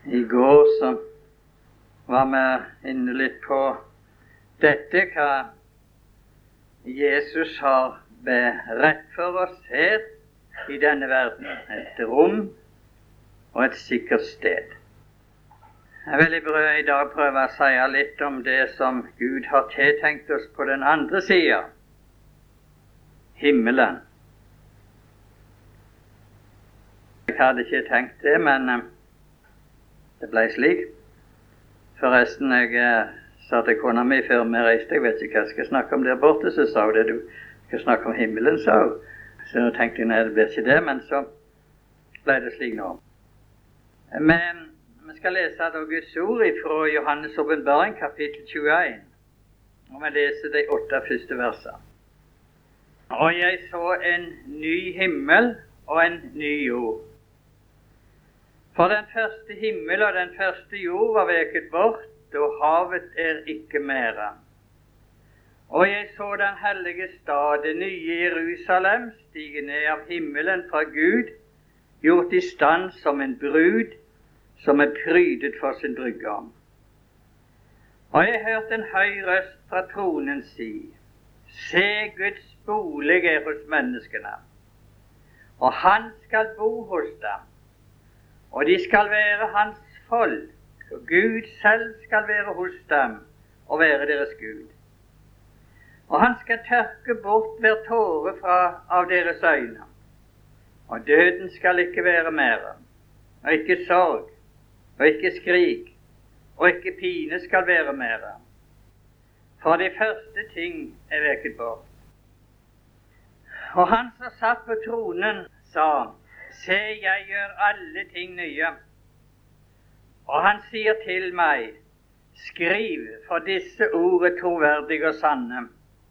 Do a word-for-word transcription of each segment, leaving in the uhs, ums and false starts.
I går så var vi inne litt på dette, hva Jesus har beredt for oss her i denne verden. Et rom og et sikkert sted. Jeg vil i dag prøve å si litt om det som Gud har tiltenkt oss på den andre siden. Himmelen. Jeg hadde ikke tenkt det, men det ble slik. Forresten, jeg eh, sa til kona mi før vi reiste, jeg vet ikke hva jeg skal snakke om der borte, så sa hun det, du skal snakke om himmelen, sa hun. Så nå tenkte jeg, nei, det blir ikke det, men så ble det slik nå. Men vi skal lese da Guds ord fra Johannes åpenbaring, kapittel tjueen, og vi leser de åtte første versene. Og jeg så en ny himmel og en ny jord. For den første himmel og den første jord var veket bort, og havet er ikke mere. Og jeg så den hellige stad, det nye Jerusalem, stige ned av himmelen fra Gud, gjort i stand som en brud, som er prydet for sin brudgom. Og jeg hørte en høy røst fra tronen si, se, Guds bolig er hos menneskene, og han skal bo hos dem. Og de skal være hans folk, og Gud selv skal være hos dem, og være deres Gud. Og han skal tørke bort hver tåre fra, av deres øyne. Og døden skal ikke være mer, og ikke sorg, og ikke skrik, og ikke pine skal være mer. For de første ting er veket bort. Og han som satt på tronen sa, se, jeg gjør alle ting nye. Og han sier til meg, skriv, for disse ord er troverdige og sanne.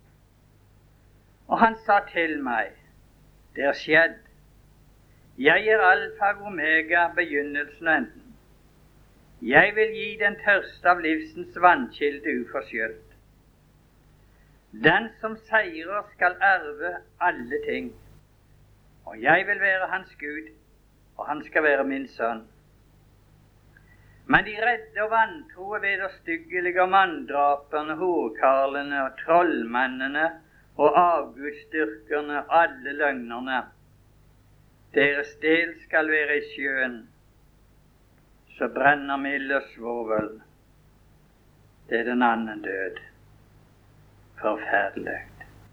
Og han sa til meg, det er skjedd. Jeg er alfa og omega, begynnelsen og enden. Jeg vil gi den tørste av livsens vannkilde uforskyldt. Den som seirer skal erve alle ting. Og jeg vil være hans Gud, og han skal være min sønn. Men de redde og vantro og vederstyggelige og manndraperne, horkarlene og trollmennene og avgudsdyrkerne og alle løgnerne, deres del skal være i sjøen, så brenner mild og svovel. Det er den anden død. Forferdelig.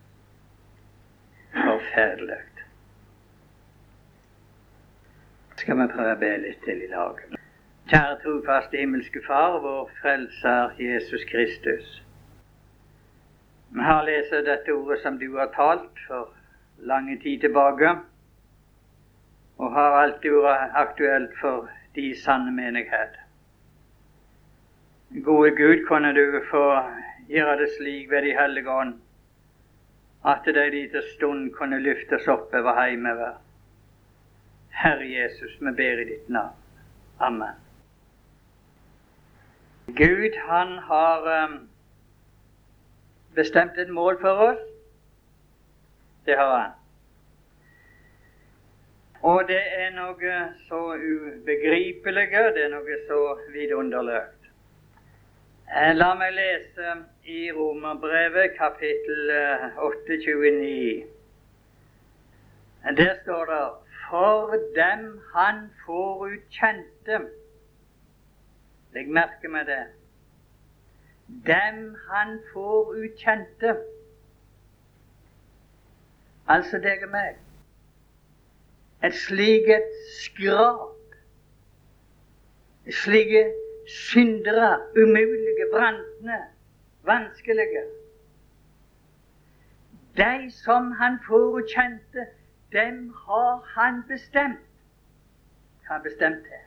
Forferdelig. Skal vi prøve å be litt til i lag. Kjære trofaste himmelske Far, vår frelser Jesus Kristus. Vi har lest dette ordet som du har talt for lange tid tilbake, og har alltid vært aktuelt for de sanne menighet. Gode Gud, kunne du få gjøre det slik ved de hellige ånd, at de lite stund kunne lyftes opp over heimever. Herre Jesus, vi ber i ditt navn. Amen. Gud, han har um, bestemt et mål for oss. Det har han. Og det er noe så ubegripelige, det er noe så vidunderløst. La meg lese i Romerbrevet, kapittel åtte, tjueni. Der står det, for dem han forutkjente. Legg merke med det. Dem han forutkjente. Altså deg og meg. Et sliket skrap. Et slike syndere, umulige, vrantne, vanskelige. De som han forutkjente, dem har han bestemt. Hva har bestemt det?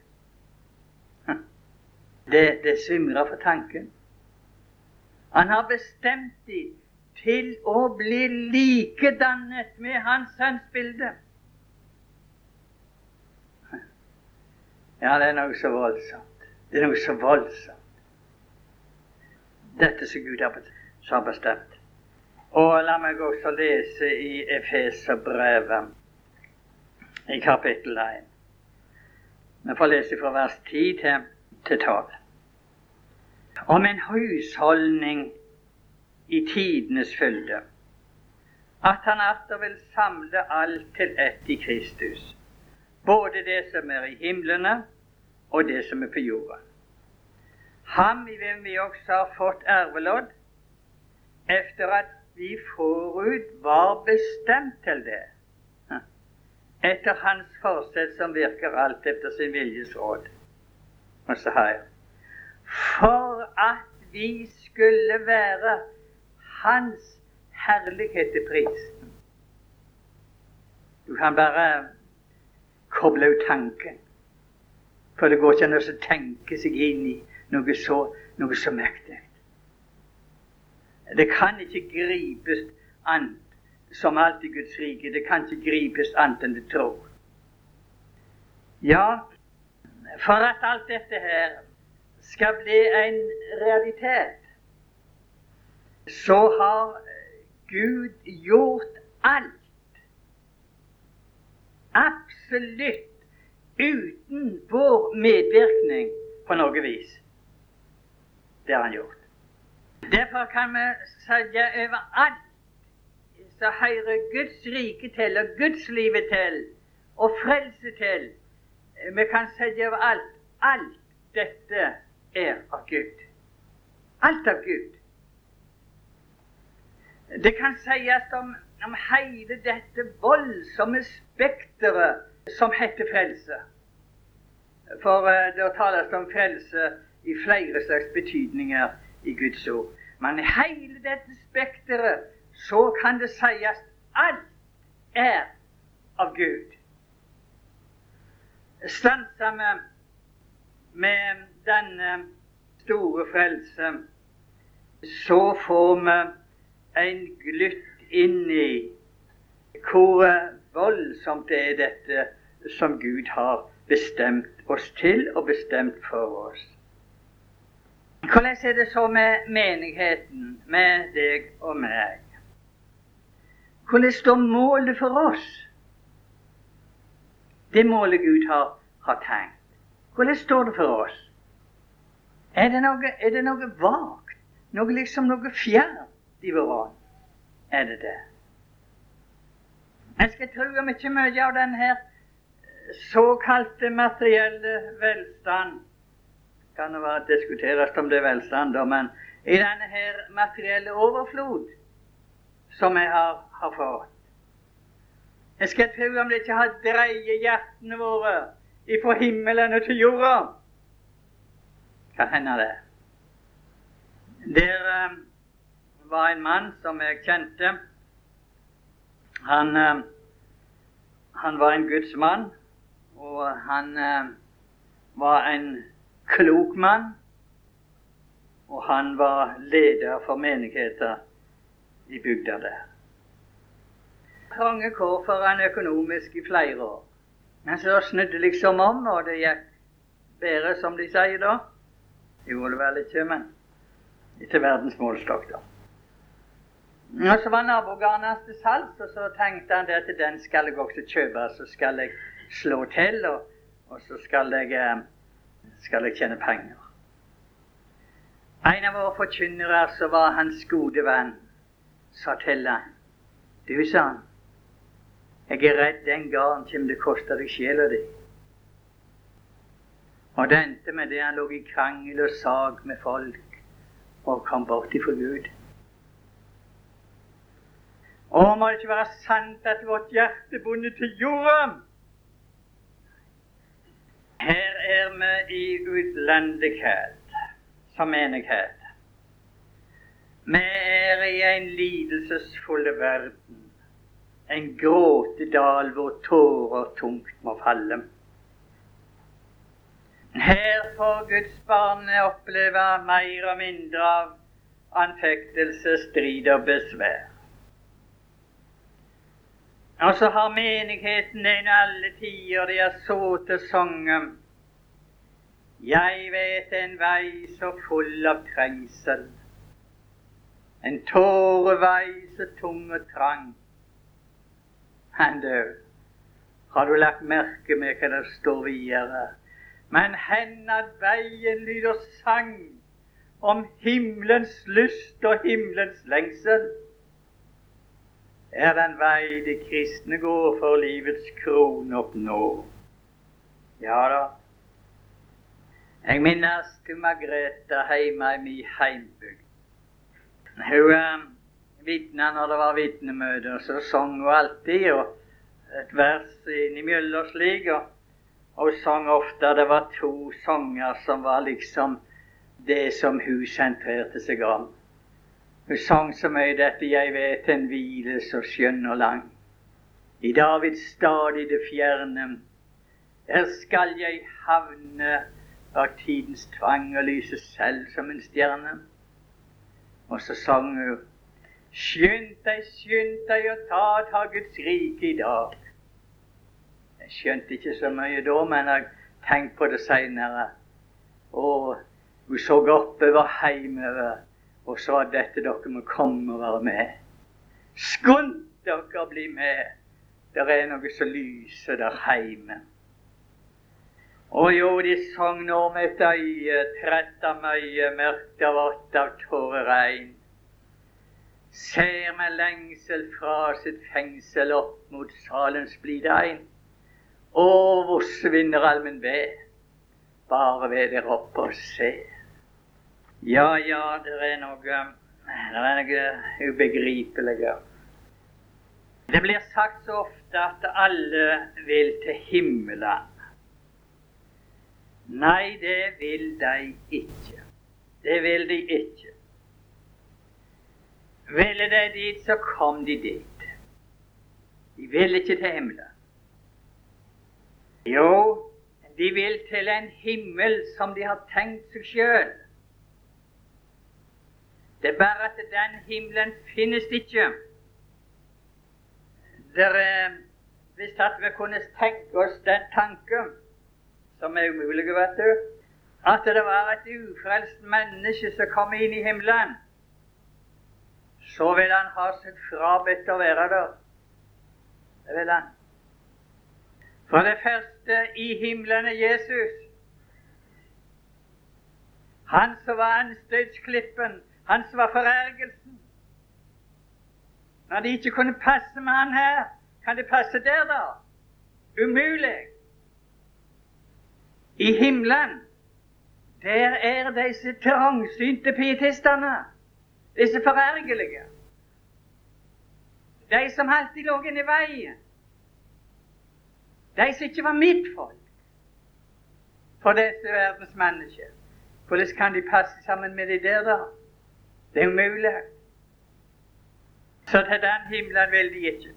Det, det svimrer for tanken. Han har bestemt dem til å bli likedannet med hans sønns bilde. Ja, det er noe så voldsomt. Det er noe så voldsomt. Dette som Gud har bestemt. Og la meg også lese i Efeserbrevet, i kapittel én. Vi får lese fra vers ti til til tale. Om en husholdning i tidenes fylde. At han atter vil samle alt til ett i Kristus. Både det som er i himlene og det som er på jorden. Ham i hvem vi også har fått ervelodd, efter at vi forut var bestemt til det, etter hans forsett som virker alt efter sin viljes råd. Og så har jeg, for at vi skulle være hans herlighet til prisen. Du kan bare koble ut tanken, for det går ikke an å tenke seg inn i noe så, noe så mektig. Det kan ikke gripes an som alt i Guds rike. Det kan ikke gripes annet enn det tror. Ja, for at alt dette her skal bli en realitet, så har Gud gjort alt. Absolutt uten vår medvirkning på noe vis. Det har han gjort. Derfor kan vi si overalt så hører Guds rike til, og Guds livet til, og frelse til. Vi kan si overalt, alt dette er av Gud. Alt av Gud. Det kan sies om, om hele dette voldsomme spekteret som heter frelse. For uh, det tales om frelse i flere slags betydninger i Guds ord. Men i hele dette spekteret så kan det sies alt er av Gud. Stanser vi med denne store frelse, så får vi en glytt inn i hvor voldsomt det er dette som Gud har bestemt oss til og bestemt for oss. Hvordan er det så med menigheten, med deg og meg? Hvordan står målet for oss? Det målet Gud har, har tenkt. Hvordan står det for oss? Er det noe, er det noe vagt? Noe liksom noe fjernt i vår ånd? Er det det? Jeg skal tro om ikke mye av denne her såkalte materielle velstand. Kan det være diskuteres om det er velstand, men i denne her materielle overflod som jeg har, har fått. Jeg skal tro om det ikke har dreie hjertene våre ifra himmelen og til jorda. Kan hende det. Der um, var en mann som jeg kjente. Han, um, han var en Guds mann, og han um, var en klok mann, og han var leder for menigheter i bygda der. Trange kår for han økonomisk i flere år. Men så snudde liksom om, og det gikk bedre, som de sier da. Det gjorde det vel ikke, men etter verdens målstokk da. Og så var nabogarden hans til salgs, og så tenkte han at den skal jeg også kjøpe, så skal jeg slå til, og, og så skal jeg skal jeg tjene penger. En av våre forkynnere så var hans gode venn, sa til han, du, sa han, jeg er redd den garden kommer det koster deg sjela di. Og det endte med det han lå i krangel og sag med folk og kom bort ifra Gud. Og må det ikke være sant at vårt hjerte er bundet til jorden? Her er vi i utlendighet, som menighet. Vi er i en lidelsesfull verden, en gråtedal hvor tårer tungt må falle. Her får Guds barn oppleve mer og mindre av anfektelse, strid og besvær. Og så har menigheten en alle tider de har så til sangen. Jeg vet en vei så full av trengsel, en tårevei så tung og trang. Men du, har du lagt merke med hva det står videre? Men hen at veien lyder sang om himmelens lyst og himmelens lengsel, er den vei de kristne går for livets krone oppnå. Ja da. Jeg minnes til Margrethe hjemme i min heimbygd. Hun eh, vitnet når det var vitnemøter, så sang hun alltid og et vers innimellom slik, og, og hun sang ofte. Det var to sanger som var liksom det som hun sentrerte seg om. Hun sang så mye dette: jeg vet en hvile så skjønn og lang, i Davids stad i det fjerne, der skal jeg havne bak tidens tvang og lyse selv som en stjerne. Og så sang hun: skynd deg, skynd deg og ta, ta Guds rike i dag. Jeg skjønte ikke så mye da, men jeg tenkte på det senere. Og hun så oppover heimever og sa: dette dere må komme og være med. Skund dere å bli med. Der er noe så lyser der heime. Og jo, de sang nå med et øye, trett av møye, mørkt av ått av tåreregn. Ser med lengsel fra sitt fengsel opp mot salens blide ein. Å, hvor svinner allmenn ved, bare ved der oppe og se. Ja, ja, det er noe, det er noe ubegripelige. Det blir sagt så ofte at alle vil til himmelen. Nei, det vil de ikke. Det vil de ikke. Ville de dit, så kom de dit. De vil ikke til himmelen. Jo, de vil til en himmel som de har tenkt seg selv. Det er bare at den himmelen finnes ikke. Der, hvis at vi kunne tenke oss den tanken, som er umulig, vet du, at det var et ufrelst menneske som kom inn i himmelen, så vil han ha seg frabedt å være der. Det vil han. For det første i himmelen er Jesus. Han som var anstøtsklippen, han som var forergelsen. Når de ikke kunne passe med han her, kan det passe der da? Umulig. I himmelen, der er disse trangsynte pietistene, disse forergelige, de som alltid lå inn i veien, de som ikke var mitt folk, for disse verdens mennesker. Hvordan kan de passe sammen med de der da? Det er umulig. Så til den himmelen vil de ikke.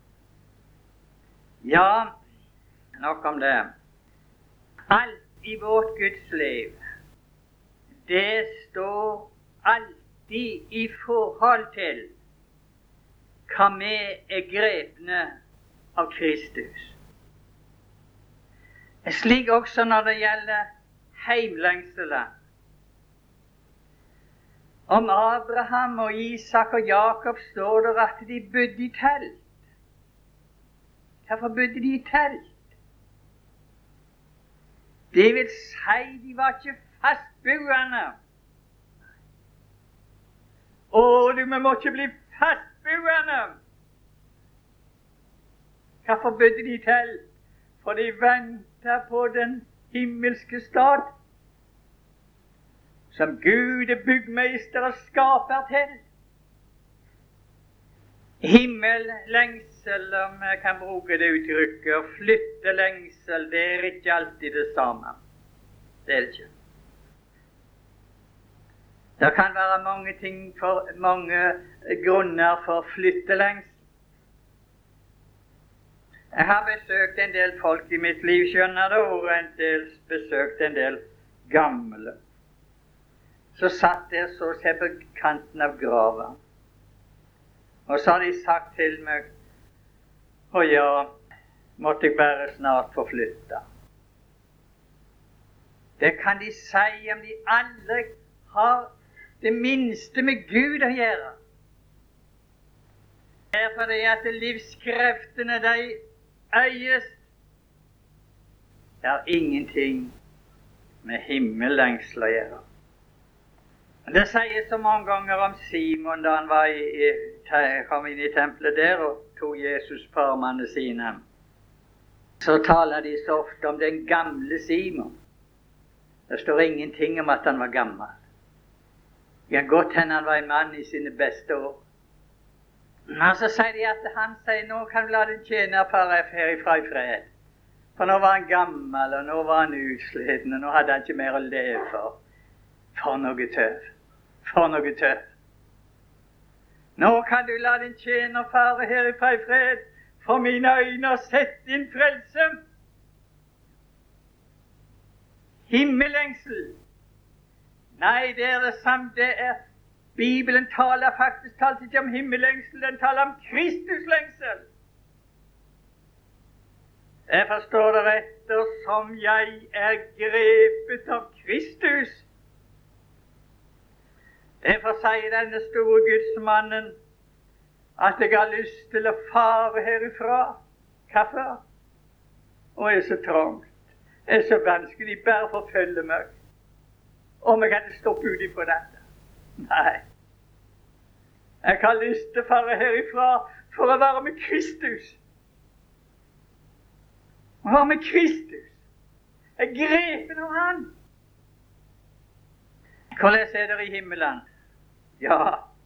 Ja, nok om det. Alt i vårt Guds liv, det står alltid i forhold til hva vi er grepne av Kristus. Slik også når det gjelder heimlengselen. Om Abraham og Isak og Jakob står det at de bodde i telt. Hvorfor bodde de i telt? Det vil si, de var ikke fastboende. Å, du, vi må ikke bli fastboende. Hvorfor bodde de i telt? For de ventet på den himmelske stad, som Gud er byggmeister og skaper til. Himmellengsel, om jeg kan bruke det uttrykket, og flyttelengsel, det er ikke alltid det samme. Det er det ikke. Det kan være mange ting for, mange grunner for flyttelengsel. Jeg har besøkt en del folk i mitt liv, skjønner du, og en del besøkt en del gamle. Så satt jeg så se på kanten av graven. Og så har de sagt til meg: å ja, måtte jeg bare snart få flytte. Det kan de si om de aldri har det minste med Gud å gjøre. Det er fordi at livskreftene, de øyes. Det er ingenting med himmellengsel å gjøre. Det sies så mange ganger om Simon da han var i, i, kom inn i tempelet der og tog Jesus på armene sine. Så taler de så ofte om den gamle Simon. Det står ingenting om at han var gammel. Det kan godt hende han var en mann i sine beste år. Men så sier de at han sier, nå kan du la den tjene fare herifra i fred. For nå var han gammel, og nå var han utsliten, og nå hadde han ikke mer å leve for. For noe tøv. For noe tøv. Nå kan du la din tjener fare herifra i fred, for mine øyne har sett din frelse. Himmellengsel. Nei, det er det samme. Det er Bibelen taler faktisk talt ikke om himmellengsel, den taler om Kristuslengsel. Jeg forstår det etter som jeg er grepet av Kristus. Derfor sier denne store gudsmannen at jeg har lyst til å fare herifra. Hvorfor? Og jeg er så trangt. Jeg er så vanskelig, bare forfølge meg. Om jeg hadde stoppet ut ifra dette. Nei. Jeg har lyst til å fare herifra for å være med Kristus. Å være med Kristus. Jeg er grepen av Han. Hvordan er det i himmelen? Ja,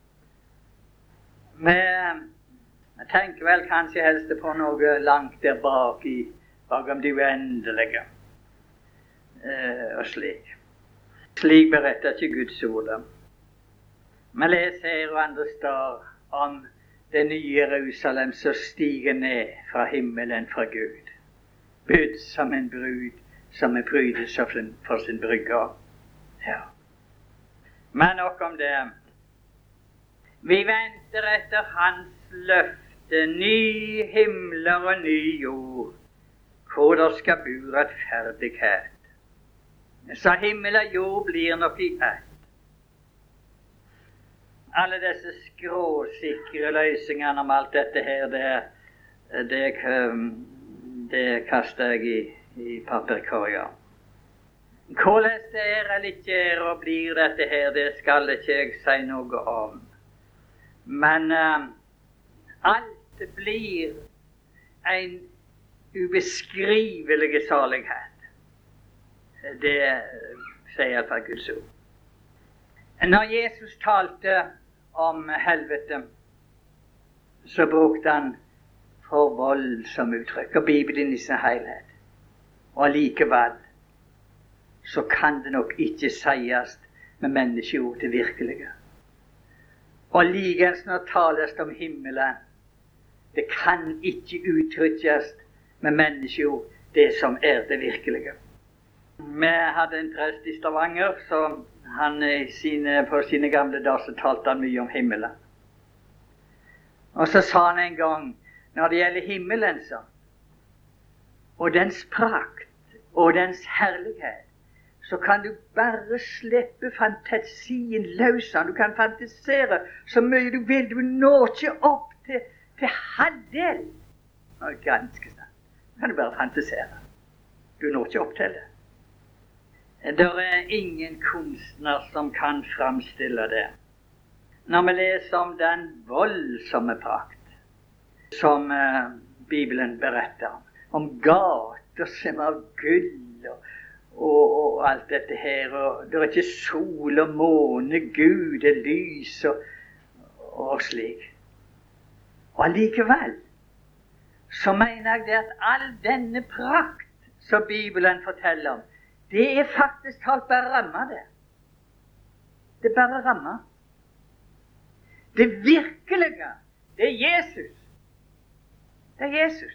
vi tenker vel kanskje helst på noe langt der bak i, bakom de uendelige, eh, og slik. Slik beretter ikke Guds ord. Vi leser her og andre steder om det nye Jerusalem som stiger ned fra himmelen fra Gud. Bud som en brud som er prydet for sin brygger. Ja. Men nok om det. Vi venter etter hans løfte, ny himler og ny jord, hvor der skal bo rettferdighet. Så himmel og jord blir nok i ett. Alle disse skråsikre løsningene om alt dette her, det, det, det kaster jeg i, i papirkorga. Hvordan det er eller ikke er og blir dette her, det skal ikke jeg si noe om. Men uh, alt blir en ubeskrivelig salighet. Det sier iallfall Guds ord. Når Jesus talte om helvete, så brukte han for vold som uttrykk, og Bibelen i sin helhet. Og likevel så kan det nok ikke sies med menneskeord til virkelige. Og likens når tales om himmelen, det kan ikke uttrykkes med menneskeord det som er det virkelige. Vi hadde en prest i Stavanger, så han sine, på sine gamle dager så talte han mye om himmelen. Og så sa han en gang, når det gjelder himmelen, så, og dens prakt og dens herlighet, så kan du bare slippe fantasien løs. Du kan fantasere så mye du vil. Du når ikke opp til, til halvdel. Og ganske snart kan du bare fantasere. Du når ikke opp til det. Det er ingen kunstner som kan framstille det. Når vi leser om den voldsomme prakt som uh, Bibelen beretter om, om gater som av gull og Og, og alt dette her, og det er ikke sol og måne, Gud er lys og, og slik. Og allikevel så mener jeg det at all denne prakt som Bibelen forteller om, det er faktisk talt bare rammer det. Det bare rammer. Det virkelige, det er Jesus. Det er Jesus.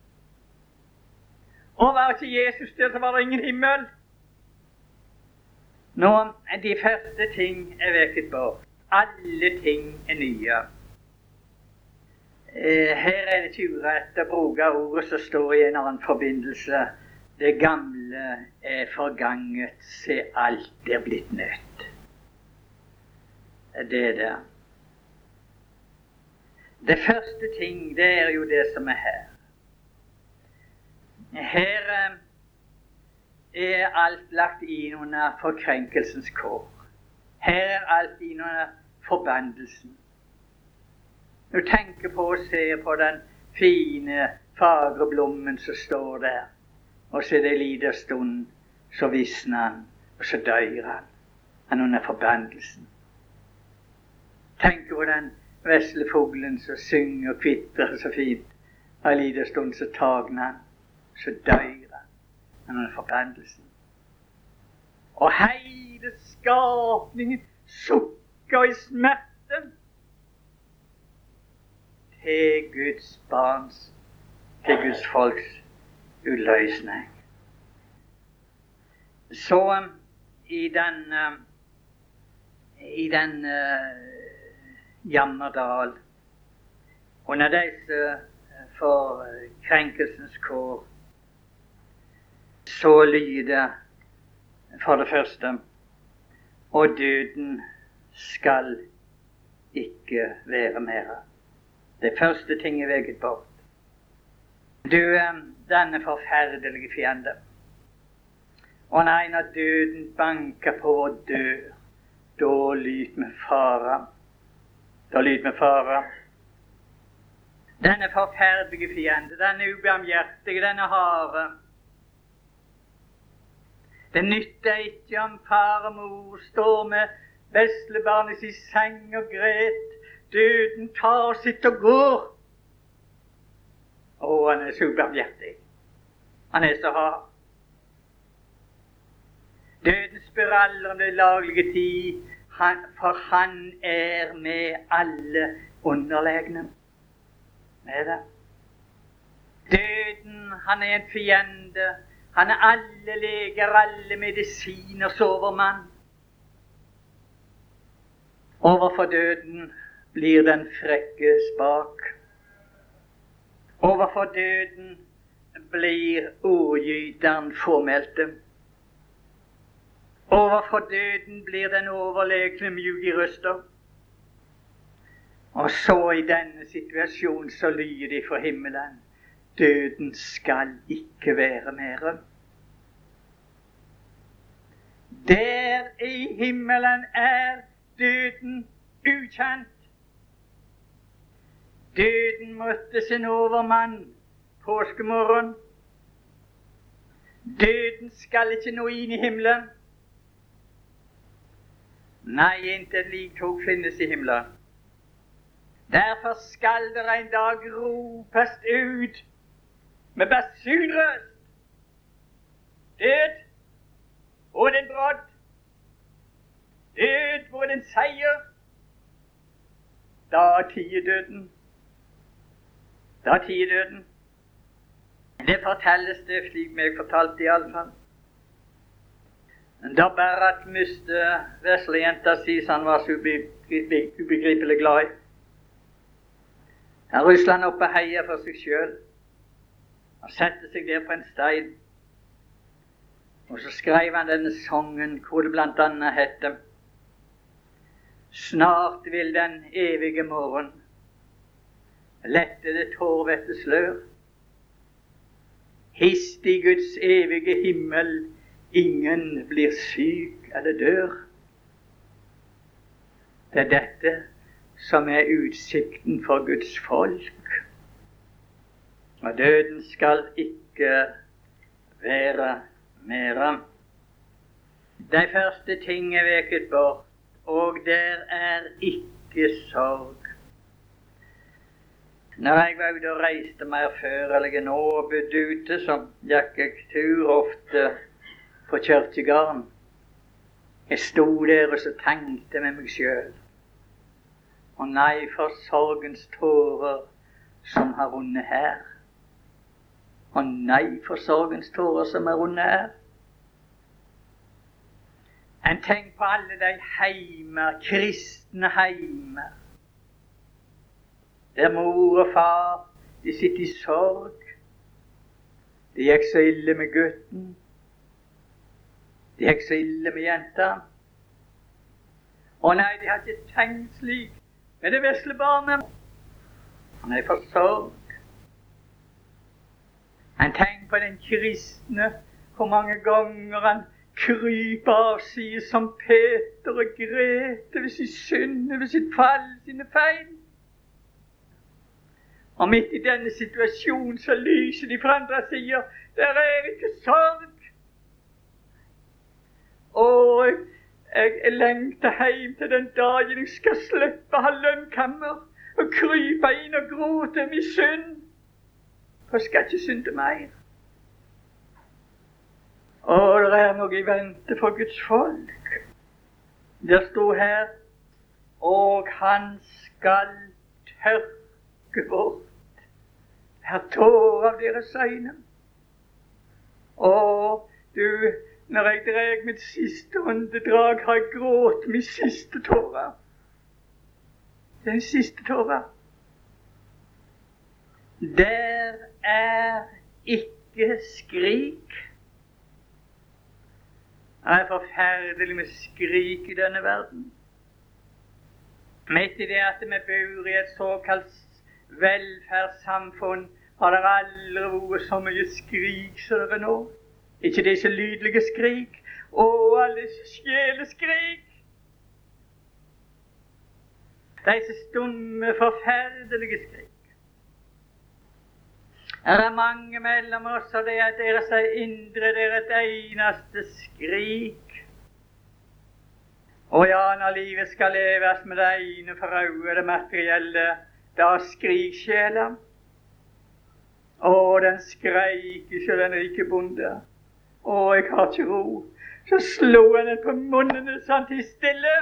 Og var ikke Jesus der, så var det ingen himmel. Nå, de første ting er vekket bort. Alle ting er nye. Her er det ikke urett å bruke ordet som står i en annen forbindelse. Det gamle er forganget, se alt er blitt nytt. Det er det. Det første ting, det er jo det som er her. Her er alt lagt inn under forkrenkelsens kår. Her er alt inn under forbandelsen. Du tenker på og ser på den fine, fagre blommen som står der, og så er det en liten stund, så visner han, og så dør han. Han under forbandelsen. Tenk på den vesle fuglen som synger og kvitrer så fint. Og en liten stund så tagner han, så dør han. Han under forbandelsen. Og hele skapningen sukker i smerte til Guds barns, til Guds folks utløsning. Så i den uh, i den uh, jammerdal under disse uh, forkrenkelsens kår, så lyder for det første: og døden skal ikke være mer. Det første ting er veget bort. Du, denne forferdelige fiende. Og nei, når døden banker på vår dør, da lyt med fara. Da lyt med fara. Denne forferdelige fiende, denne ubarmhjertige, denne harde. Det nytter ikke om far og mor står med veslebarnet i seng og gret. Døden tar sitt og går. Å, han er så ubarmhjertig. Han er så hard. Døden spør aldri om det laglige tid, han, for han er med alle underlegne. Med det. Døden, han er en fiende. Han er alle leger, alle medisiners overmann. Overfor døden blir den frekke spak. Overfor døden blir ordgyteren formælte. Overfor døden blir den overlegne mjuk i røster. Og så i denne situasjonen så lyder de fra himmelen: døden skal ikke være mere. Der i himmelen er døden ukjent. Døden møtte sin overmann påskemorgen. Døden skal ikke nå inn i himmelen. Nei, intet lik tog finnes i himmelen. Derfor skal det en dag ropes ut med basunrøst: død, hvor din brodd? Død, hvor din seier? Da tier døden. Da tier døden. Det fortelles det slik meg fortalt i alle fall. Da Berat miste veslejenta si, så han var så ubegripelig glad i. Han ruslet han opp og heia for seg selv. Han sette seg der på en stein. Og så skrev han denne sangen, hvor det blant annet hette: snart vil den evige morgen lette det tårvette slør. Hist i Guds evige himmel, ingen blir syk eller dør. Det er dette som er utsikten for Guds folk. Og døden skal ikke være mere. De første ting er veket bort, og der er ikke sorg. Når jeg var ute og reiste mer før, eller jeg nå bodde ute, så gikk jeg tur ofte på kirkegården. Jeg stod der og så tenkte med meg selv: og nei, for sorgens tårer som har rundet her. Og nei, for sorgens tårer som har rundet her. En tenk på alle de heimer, kristne heimer, der mor og far, de sitter i sorg. Det gikk så ille med gutten. Det gikk så ille med jenta. Å nei, de har ikke tenkt slik med det vesle barnet. Han er for sorg. En tenk på den kristne, hvor mange ganger han kryper av side som Peter og Grete ved sin synd, ved sitt fall, sine feil. Og midt i denne situasjonen så lyser de fra andre sider. Der er ikke sorg. Og jeg, jeg lengter hjem til den dagen jeg skal slippe å ha lønnkammer og krype inn og gråte min synd. For jeg skal ikke synde mer. Og det er noe i vente for Guds folk. Der står her, og han skal tørke bort her tårer av deres øyne. Og du, når jeg dreg mitt siste åndedrag, har jeg grått min siste tårer. Den siste tårer. Der er ikke skrik. Det er forferdelig med skrik i denne verden. Midt i det at vi bor i et såkalt velferdssamfunn, har det aldri vært så mye skrik som det er nå. Ikke disse lydlige skrik, og alle sjeleskrik. Disse stumme, forferdelige skrik. Er det mange mellom oss, og det er deres indre, det er et eneste skrik. Og ja, når livet skal leves med det ene for øye, det materielle, da skrik sjela. Og den skreik ikke, den rike bonde. Å, jeg har ikke ro. Så slo han den på munnene sånn til stille.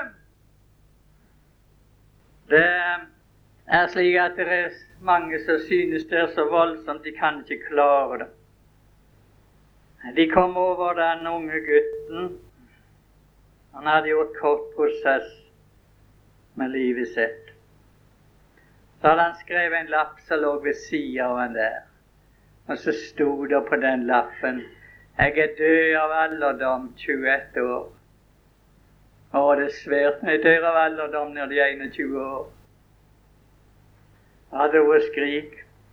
Det er slik at det er mange som synes det er så voldsomt, de kan ikke klare det. De kom over den unge gutten. Han hadde gjort kort prosess med livet sitt. Så hadde han skrevet en lapp som lå ved siden av han der. Og så stod det på den lappen, jeg er død av alderdom tjueett år. Å, det er svært når jeg dør av alderdom når de er einogtjue år. Ja, det var skrik.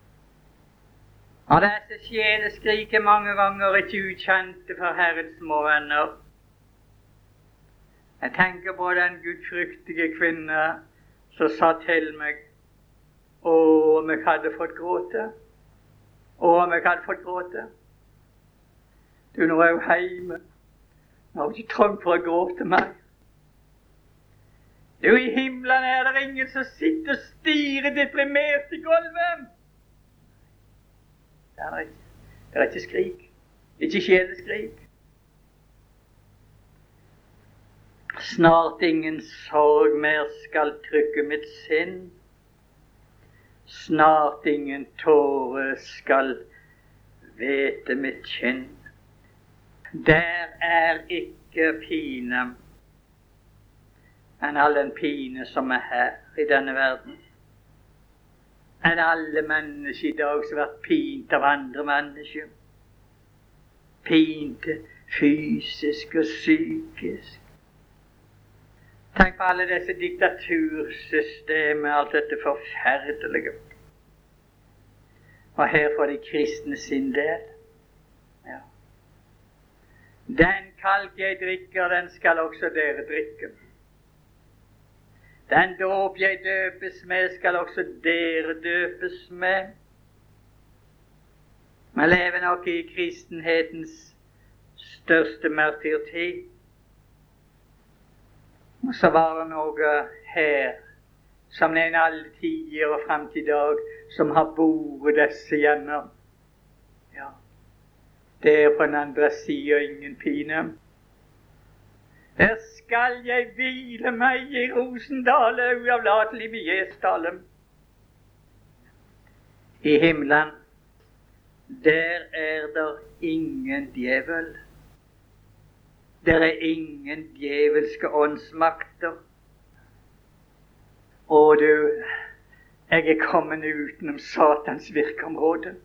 Og disse sjeleskrik er mange ganger ikke ukjente for Herrens små venner. Jeg tenker på den gudfryktige kvinne som sa til meg, å, om jeg hadde fått gråte. Å, om jeg hadde fått gråte. Du, nå er jeg hjemme. Nå har jeg ikke trang for å gråte mer. Du, i himmelen er det ingen som sitter og stirer deprimert i gulvet. Det er ikke, det er ikke skrik. Ikke sjeleskrik. Snart ingen sorg mer skal trykke mitt sinn. Snart ingen tåre skal vete mitt kinn. Der er ikke pine enn all den pine som er her i denne verden. Enn alle mennesker i dag som har vært pint av andre mennesker. Pinte fysisk og psykisk. Tenk på alle disse diktatursystemer, alt dette forferdelige. Og her får de kristne sin del. Ja. Den kalk jeg drikker, den skal også dere drikke. Den dåp jeg døpes med, skal også dere døpes med. Vi lever nok i kristenhetens største martyrtid. Og så var det noe her, som en alle tider og frem til i dag, som har boret disse gjennom. Ja, det er på den andre siden ingen pine. Der skal jeg hvile meg i Rosendale, uavlatelig med Gjesdalen. I himmelen, der er der ingen djevel. Der er ingen djevelske åndsmakter. Og du, jeg er kommet utenom Satans virkeområde.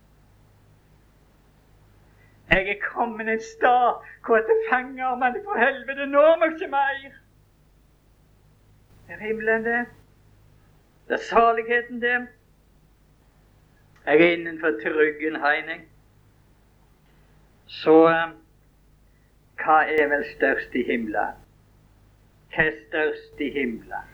Jeg er kommet en stad hvor det fanger meg for helvete, når meg ikke mer. Det er himmelen det. Det er saligheten det. Jeg er innenfor tryggen heining. Så eh, hva er vel størst i himmelen? Hva er størst i himmelen?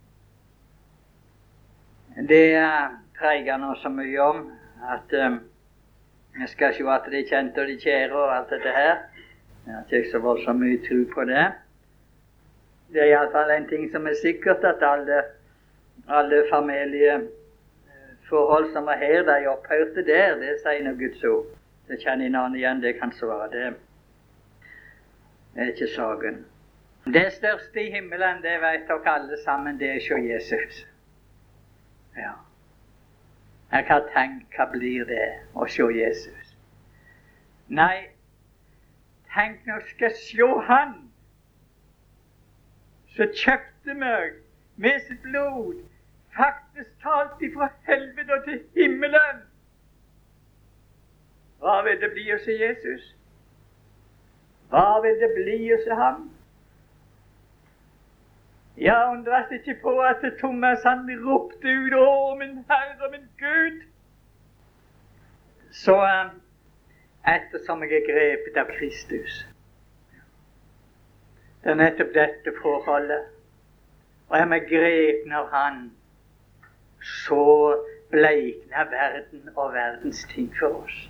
Det eh, preger nå så mye om at eh, jeg skal se at de kjente og de kjære og alt dette her. Jeg har ikke så voldsomt mye tro på det. Det er i alle fall en ting som er sikkert, at alle, alle familieforhold som var her, de opphørte der. Det sier nå Guds ord. Det kjenner en annen igjen, det kan så være det. Det er ikke saken. Det største i himmelen, det vet dere alle sammen, det er å se Jesus. Ja. Jeg kan tenke, hva blir det å se Jesus? Nei, tenk når jeg skal se Han, så kjøpte meg med sitt blod, faktisk talt ifra helvete til himmelen. Hva vil det bli å se Jesus? Hva vil det bli å se Ham? Jeg undres ikke på at Thomas han ropte ut, å min Herre, min Gud. Så eh, ettersom jeg er grepet av Kristus, det er nettopp dette forholdet, og er meg grepen av Han, så bleikner verden og verdens ting for oss.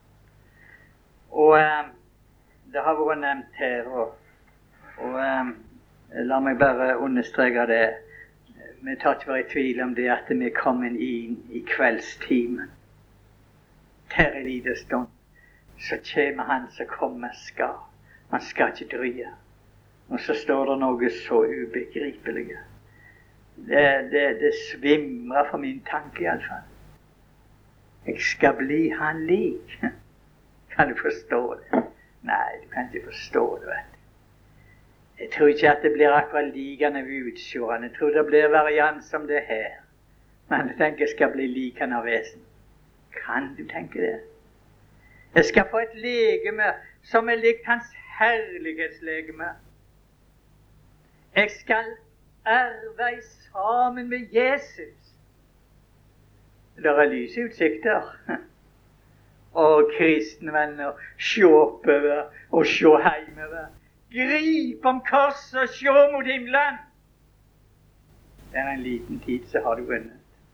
Og eh, det har vært nevnt her, og, og eh, la meg bare understreke det. Vi tar ikke være i tvil om det at vi er kommet inn i kveldstimen. Der er lite stund. Så kommer Han som kommer skal. Han skal ikke drøye. Og så står det noe så ubegripelig. Det, det, det svimrer for min tanke i alle fall. Jeg skal bli Han lik. Kan du forstå det? Nei, du kan ikke forstå det, vet du. Jeg tror ikke at det blir akkurat likende utsjående. Jeg tror det blir variant som det her. Men jeg tenker jeg skal bli likende av vesen. Kan du tenke det? Jeg skal få et legeme som er likt Hans herlighetslegeme. Jeg skal arbeide sammen med Jesus. Det er lyse utsikter. Og kristne venner, se oppover og se hjemover. Grip om korset og se mot himmelen. Det er en liten tid, så har du vunnet.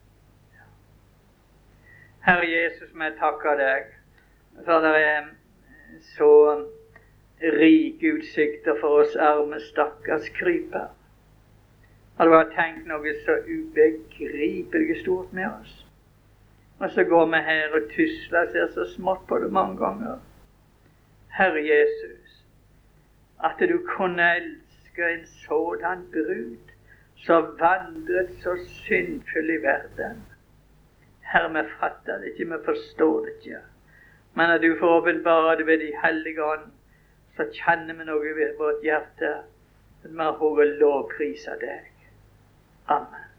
Herre Jesus, vi takker deg, for det er så rike utsikter for oss arme stakkars kryper. Har du bare tenkt noe så ubegripelig stort med oss? Og så går vi her og tysler, ser så smått på det mange ganger. Herre Jesus, at du kunne elske en sådan brud som vandret så syndfull i verden. Herre, vi fatter det ikke, vi forstår det ikke. Men at du får åpenbare det ved de hellige ånd, så kjenner vi noe ved vårt hjerte, at vi har hørt lovpris av deg. Amen.